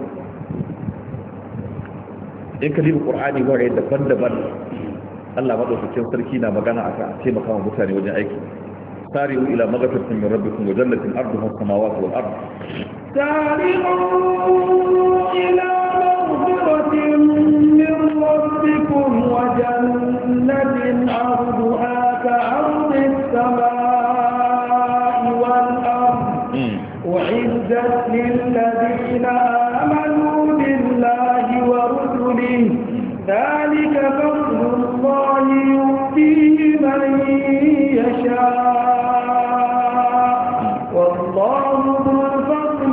in ka libi qur'ani ba ga daban-daban Allah madaukakin sarki na magana aka taimaka wa mutane wajen aiki sari'u ila maghfiratin min rabbikum wa jannatin arduha as-samawati wal ard sari'u ila maghfiratin min rabbikum wa jannatin arduha ka'ardi as-samai wal ard u'iddat lil ladina amanu billahi wa rusulihi ذلك فضل الله يؤتيه من يشاء والله ذو الفضل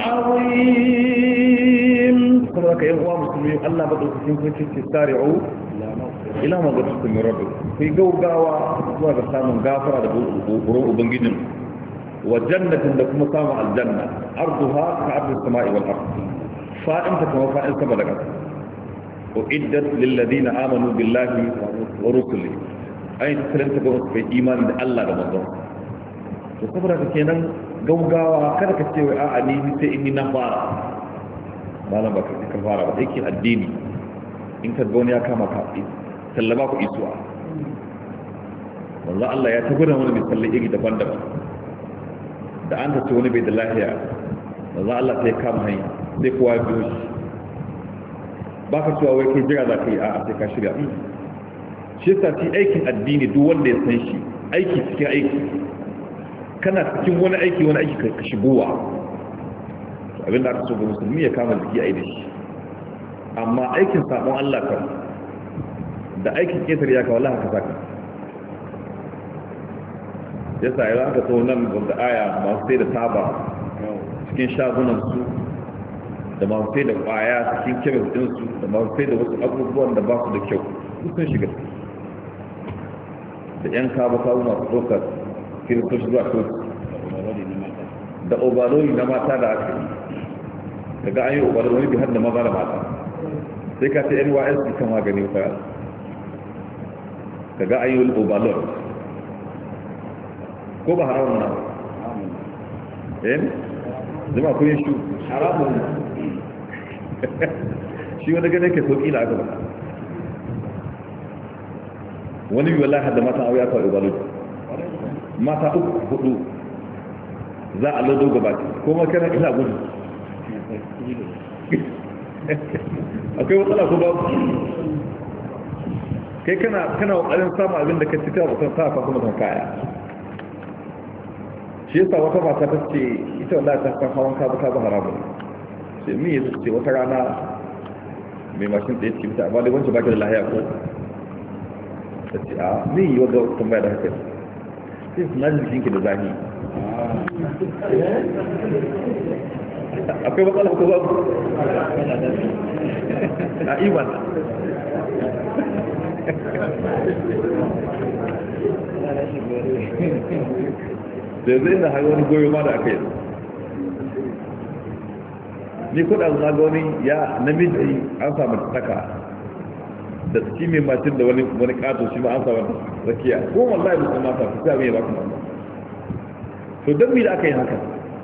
العظيم. كما يا اخوان المسلمين الله بدو كنتم تسارعوا الى ما غفرتم من ربكم في غوغاوا zuwa ga samun gafara da gurin ubangijin wa jannatin da kuma samun aljanna arduha ka ardi samai wal ard fa'in ta kuma fa'in sama da ƙasa uiddat lil ladina amanu billahi wa rusulihi ai tsaranta ga wasu kai imani da Allah da manzon to saboda kenan gaugawa kada ka ce wai a'a ni sai in na fara malam ba ka fara ba aikin addini in ka ga wani ya kama ka sallama ku isuwa manzo Allah ya ta gudan wani misalai iri daban-daban da an tace wani bai da lafiya manzo Allah sai kama hanya sai kowa ya biyo shi ba ka cewa wai kai jira za ka yi a'a sai ka shirya shi yasa ci aikin addini duk wanda ya san shi aiki cikin aiki kana cikin wani aiki ka shigowa abinda aka so ga musulmi ya kama jiki a yi da shi amma aikin sabon Allah kan da aikin ƙetar ya kawo Allah ka saka yasa ya za ka so nan wanda aya masu sai da taba cikin shagunansu da masu sai da ƙwaya cikin kemis ɗinsu da masu sai da wasu abubuwan da ba su da kyau sun shiga da 'yan kawo masu ɗaukar kiristoci zuwa kotu da obalori na mata da aka yi daga an yi obalori wani bihar da maza da mata sai ka ce nysc kan magani fara daga an yi obalori ko ba haramun na yin zama kun yi shi haramun shi wani gane ke sauƙi na aka ba wani yi wallahi da mata auya kawai obalori mata 3-4 za a lado gabaki ko makana ina gudu akwai matsala ko babu kai kana ƙoƙarin samun abin da ka ci ta bukan sa kuma kan kaya shi yasa wata mata ta ce ita wallahi ta san hawan kabu haramun sai mi yasa ce wata rana mai mashin da ya ce mita amma dai wancan baki da lahiya ko ta ce a ni yi wadda tambaya da haka sai suna jikinki da zahi akwai matsala ko babu a iman da zai da har wani goyo ma da aka yi ni kuɗa zuwa ga wani ya namiji an samu taka da shi mai macin da wani kato shi ma an sa wani rakiya ko wallahi mutum mata su sai mai ba kuma to don me da aka yi haka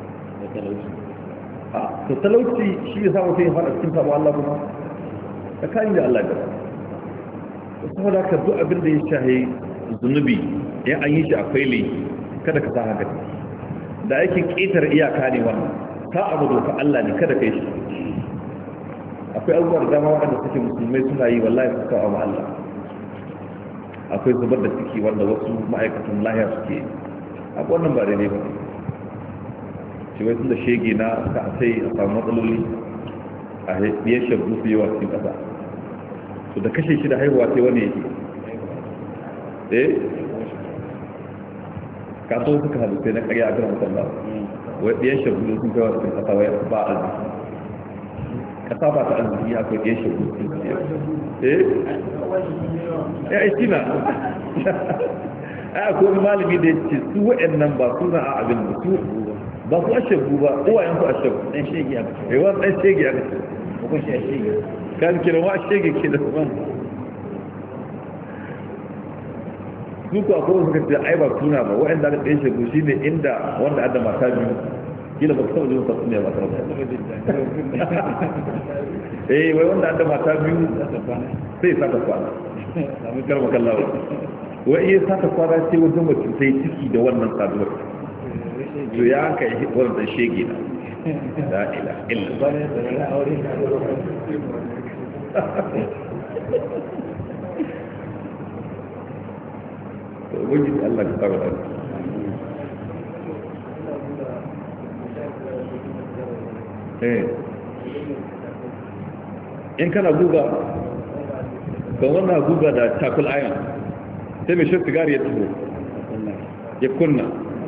to talauci shi ya samu sai ya fara cikin sabo Allah kuma tsakanin da Allah gaba saboda ka duk abin da ya shahi zunubi ya an yi shi a faile kada ka sa haka da aikin ƙetar iyaka ne wannan ka abu doka Allah ne kada kai shi akwai abubuwa da dama waɗanda suke musulmai suna yi wallahi suka wa Allah akwai zubar da suke wanda wasu ma'aikatan lahiya suke a wannan ba daidai ba shi wai tunda shege na ka sai a samu matsaloli a biyar shabu su yawa cikin ƙasa to da kashe shi da haihuwa sai wani yake kaso suka hadu sai na ƙarya a kan musalla wai biyar shabu sun kai wasu ƙasa wai ba arziki ƙasa ba ta arziki akwai biyar shabu sun kai ya aiki na a akwai malami da ya ce su wa'annan ba suna a abin da su ba su ashabu ba uwayen su ashabu ɗan shege a kashe yawan ɗan shege a kashe hukun shi a shege kan kira wa shege ke da ban su ku akwai suka ce ai ba suna ba wa'anda aka ɗan shegu shi ne inda wanda adda mata biyu kila ba su taɓa jin sassu ne ba ta rasa wai wanda adda mata biyu sai sa ta kwana samun karma kallawa wai iya sa ta kwana ce wajen mace sai ciki da wannan saduwar to ya ka yi wannan shege na la ila illa wajen Allah ka tsara da in kana guga kan wannan guga da takul ayan sai mai shan sigari ya tuho ya kunna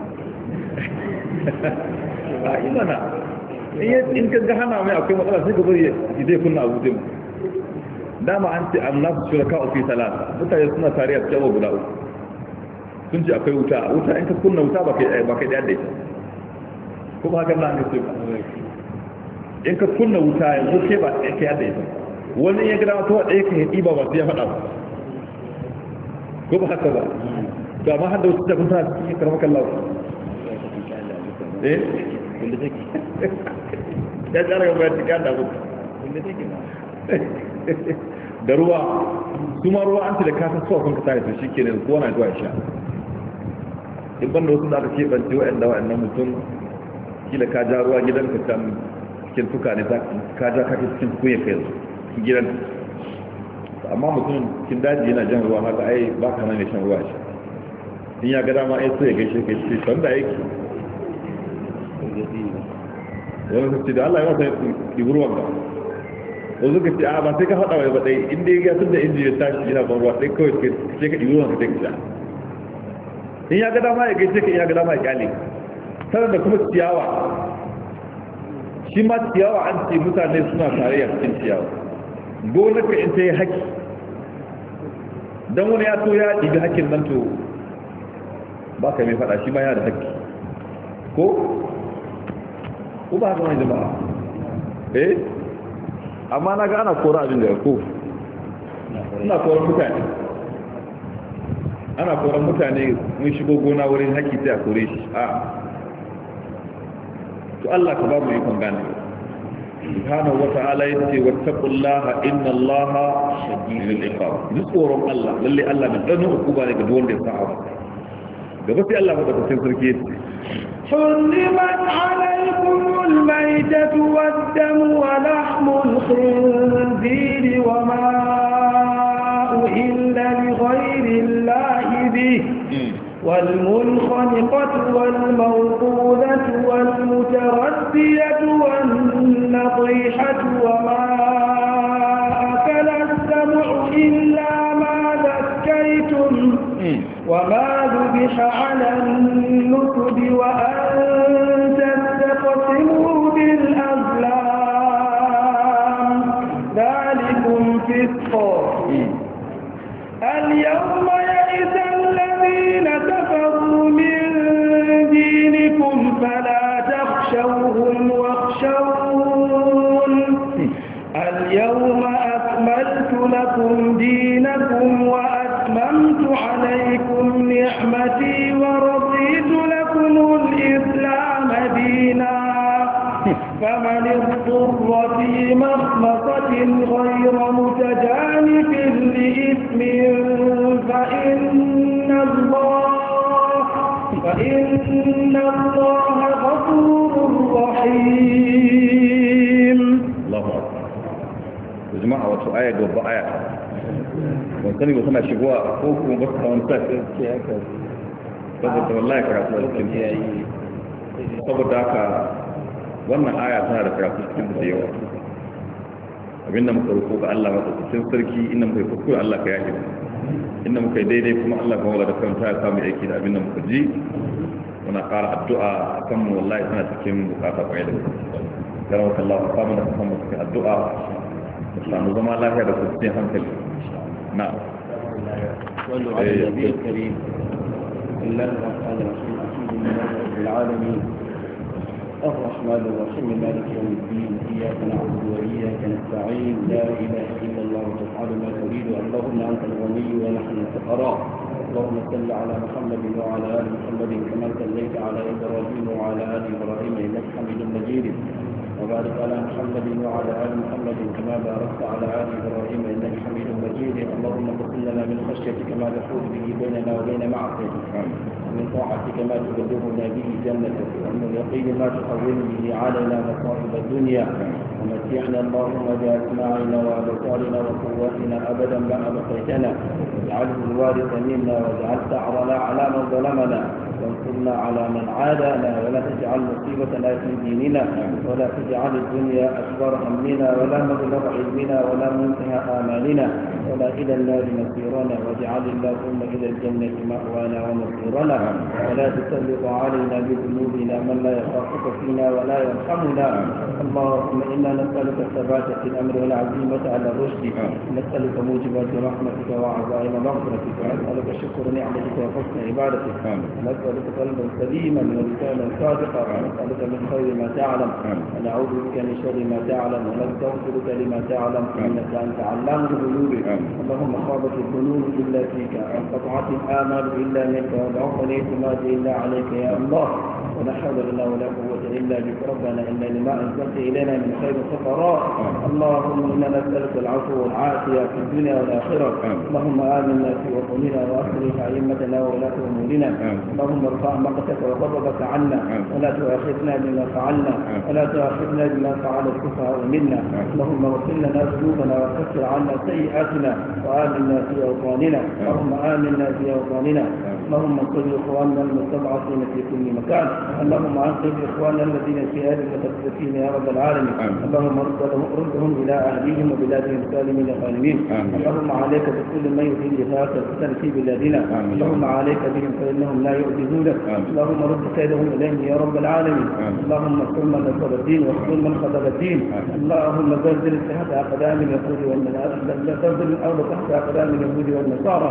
a imana in ka ga hana mai akwai matsala sai ka bari zai kunna abu zai dama an ce an nasu shuraka ofi talata mutane suna tare a cikin guda uku sun ce akwai wuta in ka kunna wuta ba kai ɗaya da ita kuma haka na an ka ce ba in ka kunna wuta yanzu ke ba ɗaya ka yadda ita wani ya gida wata ɗaya ka yi ba su ya faɗa ba ko ba haka ba to amma har da wasu ta kunta cikin karamar kallawa wanda take ya tsara ga bayan cikin da mutu wanda take da ruwa kuma ruwa an ce da kasa suwa kun ka tare to shi ke ne kowa na zuwa sha in ban da wasu da aka keɓance wa'annan mutum kila ka ja ruwa gidan ka can cikin tuka ne ka ja kake cikin kuya kai gidan amma mutum cikin daji yana jan ruwa haka ai ba ka mai shan ruwa shi in ya ga dama ai sai ya gaishe kai ce sanda yake wani su ce da Allah ya wata ɗibi ruwan ba wanzu ka ce a ba sai ka faɗa wai ba ɗai inda ya tun da inji ya tashi yana ban ruwa ɗai kawai ce ka ɗibi ruwan ka take sha in ya ga dama ya gaishe ka in ya ga dama ya kyale tare da kuma ciyawa shi ma ciyawa an ce mutane suna tarayya cikin ciyawa gonarka in ta yi haƙi don wani ya to ya ɗiga haƙin nan to ba ka mai faɗa shi ma yana da haƙi ko ba haka wani jama'a amma na ga ana kora abin da ya ko ana koran mutane mun shigo gona wurin haƙi sai a kore shi to Allah ka ba mu ikon gane subhanahu wa ta'ala yace wattaqullaha innallaha shadidul iqab duk tsoron Allah lalle Allah mai tsananin hukuma ne ga duk wanda ya sa'a gaba sai Allah madaukakin sarki yace حرمت عليكم الميتة والدم ولحم الخنزير وما أهل لغير الله به والمنخنقة والموقوذة والمتردية والنطيحة وما أكل السبع إلا ما ذكيتم وما ذبح على النصب وأن تستقسموا بالأزلام ذلكم فسق اليوم يئس الذين كفروا من دينكم فلا تخشوهم واخشون اليوم أكملت لكم لكم دينكم وأتممت عليكم نعمتي ورضيت لكم الإسلام دينا فمن اضطر في مخمصة غير متجانف لإثم فإن الله غفور رحيم. الله أكبر. جماعة وسؤال وبآية وانتني بسنا شبوة أخوكم وبسنا ونساك saboda wallahi karatu a cikin yayi saboda haka wannan aya tana da karatu cikin da yawa abinda muka roƙo ga Allah madaukakin sarki inda muka yi kuskure Allah ka yake inda muka yi daidai kuma Allah ka wala da kanta ya samu aiki da abinda muka ji muna ƙara addu'a akan mu wallahi tana cikin bukata kwaye da garawar Allah ka samu da kuma cikin addu'a mu samu zama lafiya da kwanciyar hankali na'am sallu ala nabiyil karim بسم الله الرحمن الرحيم الحمد لله رب العالمين الرحمن الرحيم مالك يوم الدين اياك نعبد واياك نستعين لا اله الا الله تفعل ما تريد اللهم انت الغني ونحن الفقراء اللهم صل على محمد وعلى ال محمد كما صليت على ابراهيم وعلى ال ابراهيم انك حميد مجيد وبارك على محمد وعلى ال محمد كما باركت على ال ابراهيم انك حميد مجيد اللهم اغفر لنا من خشيتك ما تحول به بيننا وبين معصيتك ومن طاعتك ما تبلغنا به جنتك ومن اليقين ما تحول به علينا مصائب الدنيا ومتعنا اللهم باسماعنا وابصارنا وقواتنا ابدا ما ابقيتنا واجعله الوارث منا واجعل ثارنا على من ظلمنا وانصرنا على من عادانا ولا تجعل مصيبتنا في ديننا ولا تجعل الدنيا اكبر همنا ولا مبلغ علمنا ولا منتهى امالنا ولا الى النار مصيرنا واجعل اللهم الى الجنه ماوانا ومصيرنا ولا تسلط علينا بذنوبنا من لا يخافك فينا ولا يرحمنا اللهم انا نسالك الثبات في الامر والعزيمه على الرشد نسالك موجبات رحمتك وعزائم مغفرتك ونسالك شكر نعمتك وحسن عبادتك نسالك قلبا سليما ولسانا صادقا ونسالك من خير ما تعلم ونعوذ بك من شر ما تعلم ونستغفرك لما تعلم انك انت علام الغيوب اللهم خابت الظنون الا فيك وانقطعت الامال الا منك وضعف الاعتماد الا عليك يا الله ولا حول لنا ولا قوه الا بك ربنا ان لما انزلت الينا من خير فقراء اللهم انا نسالك العفو والعافيه في الدنيا والاخره اللهم امنا في وطننا واصلح ائمتنا وولاة امورنا اللهم ارفع مقتك وغضبك عنا ولا تؤاخذنا بما فعلنا ولا تؤاخذنا بما فعل السفهاء منا اللهم اغفر لنا ذنوبنا وكفر عنا سيئاتنا وآمنا في اوطاننا اللهم آمنا في اوطاننا اللهم انصر اخواننا المستضعفين في كل مكان اللهم انقذ اخواننا الذين في هذه المتفسدين يا رب العالمين اللهم ردهم الى اهليهم وبلادهم سالمين غانمين اللهم عليك بكل من يريد هذا الفتن في بلادنا اللهم عليك بهم فانهم لا يعجزونك اللهم رد كيدهم اليهم يا رب العالمين اللهم انصر من نصر الدين واخذل من خذل الدين اللهم زلزل تحت اقدام اليهود والنصارى زلزل الارض تحت اقدام اليهود والنصارى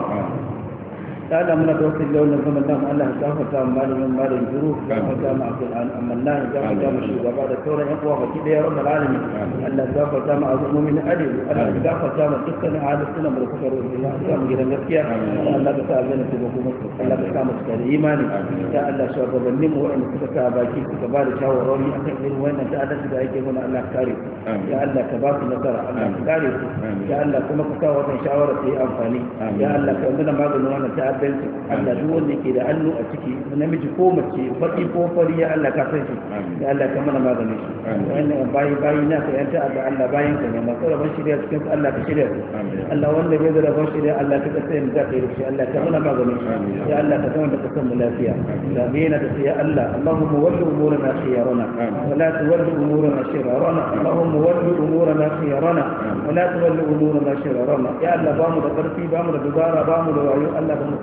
تعالى من توكل لو نظم الله الله كافة مال من مال الجروح كافة مع الآن أما الله كافة مع الشيء وبعد الثورة يقوى فكذا يا رب العالمين الله كافة مع المؤمن أدل الله كافة مع السنة على السنة من الكفر والله كافة من النفسية الله كافة من الحكومة الله كافة من الإيمان يا الله شر بالنم وإن كفة باكي كبار شاور رولي أكثر وإن تعالى تدعيك هنا الله كاري يا الله كبار نصر الله كاري يا الله كما كفة شاورة في أنفاني يا الله كأننا ما بنوانا تعالى Allah duk wanda ke da hannu a ciki namiji ko mace baki ko fari ya Allah ka san shi ya Allah ka mana maganin shi wannan bayi na ka yanta ga Allah bayin ka ne masu rabon shirya cikin Allah ka shirya Allah wanda bai da rabon shirya Allah ka kasa yin da kai shi Allah ka mana maganin shi ya Allah ka san da kasan mu lafiya da mena da ya Allah Allahumma walli umurana khiyarana wa la tuwalli umurana shirarana Allahumma walli umurana khiyarana wa la tuwalli umurana shirarana ya Allah ba mu da karfi ba mu da dubara ba mu da wayo Allah ba mu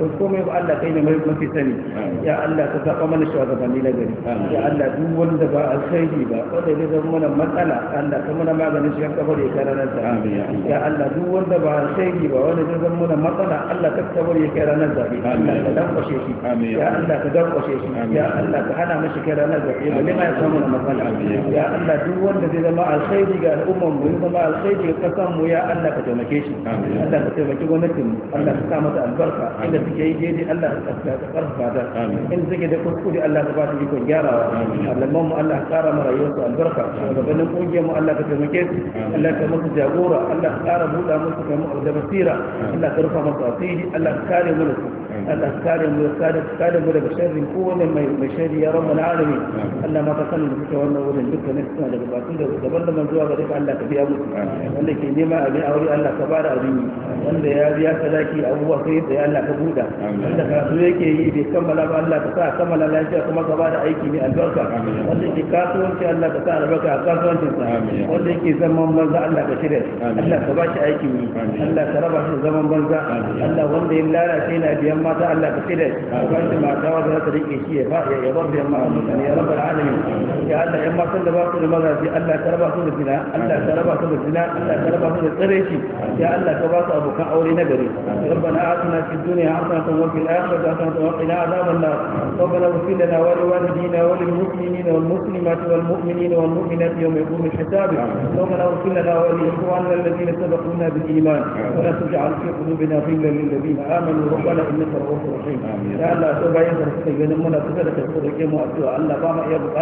san komai ba Allah kai ne mai mafi sani ya Allah ka saba mana shugabanni na gari ya Allah duk wanda ba alkhairi ba wanda zai zama mana matsala Allah ka mana maganin shi ka bari ka ranar sa ya Allah duk wanda ba alkhairi ba wanda zai zama mana matsala Allah ka bari ka ranar sa Allah ka dankwashe shi ya Allah ka dankwashe shi ya Allah ka hana mashi kai ranar sa ya balle ma ya samu matsala ya Allah duk wanda zai zama alkhairi ga al'umman mu zai zama alkhairi ga kasan mu ya Allah ka taimake shi Allah ka taimaki gwamnatin mu Allah ka sa mata albarka inda suke yi daidai Allah ka karfafa ta in suke da kuskure Allah ka ba su ikon gyarawa Allah mu Allah ka kara mara rayuwarsu albarka gabanin kungiyar mu Allah ka taimake su Allah ka musu jagora Allah ka kara buɗa musu da basira Allah ka rufa musu asiri Allah ka kare mu da su Allah ka kare mu kare mu daga sharrin kowane mai sharri ya rabbal alamin Allah ma ka sanin da suke wannan wurin dukkanin suna da bukatu da daban-daban zuwa ga duka Allah ka biya musu wanda ke nema abin aure Allah ka bada abin wanda ya biya sadaki abubuwa sai da Allah ka buɗa wanda karatu yake yi bai kammala ba Allah ka sa kammala lafiya kuma ka bada aiki mai albarka wanda ke kasuwanci Allah ka sa albarka a kasuwancin sa wanda yake zaman banza Allah ka shirya Allah ka ba shi aikin yi Allah ka raba shi zaman banza Allah wanda ya lalace yana biyan mata Allah ka shirya ka ba shi mata wanda za ta rike shi ya bar biyan mata ya rabbal alamin ya Allah yan matan da ba su da mazaji Allah ka raba su da zina Allah ka raba su da zina Allah ka raba su da tsare shi ya Allah ka ba su abokan aure na gari ربنا آتنا في الدنيا حسنة وفي الآخرة حسنة وقنا عذاب النار ربنا اغفر لنا ولوالدينا وللمسلمين والمسلمات والمؤمنين والمؤمنات يوم يقوم الحساب ربنا اغفر لنا ولإخواننا الذين سبقونا بالإيمان ولا تجعل في قلوبنا غلا للذين آمنوا ربنا إنك رؤوف رحيم يا الله تبين رسولك منا تسدك الصدق مؤسسة الله بما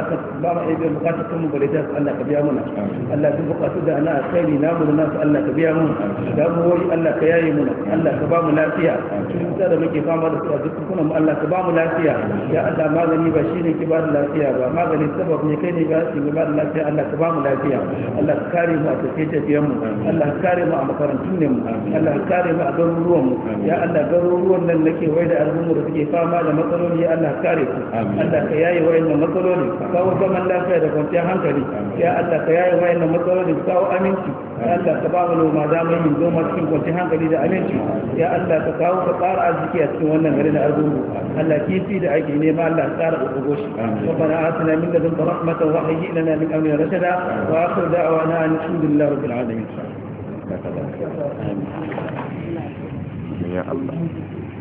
يبقى بقاتكم بلدات الله كبيامنا الله تبقى تدعنا خير نام الناس الله كبيامنا داموري الله كيايمنا الله كبام lafiya cuta da muke fama da su a dukkan mu Allah ka ba mu lafiya ya Allah magani ba shine ki ba da lafiya ba magani sabab ne kai ne ba shi ba da lafiya Allah ka ba mu lafiya Allah ka kare mu a tafiye mu Allah ka kare mu a makarantun ne mu Allah ka kare mu a garuruwan mu ya Allah garuruwan nan nake wai da al'umma da suke fama da matsaloli ya Allah ka kare ku Allah ka yaye wayannan matsaloli ka kawo zaman lafiya da kwanciyar hankali ya Allah ka yaye wayannan matsaloli ka kawo aminci ya Allah ka ba mu noma da mai yin noma cikin kwanciyar hankali da aminci ya Allah ka kawo ka ƙara arziki a cikin wannan gari na argungu Allah kifi da ake nema Allah ka ƙara ƙoƙo shi ربنا آتنا من لدنك رحمة وهيئ لنا من أمرنا رشدا وآخر دعوانا أن الحمد لله رب العالمين يا الله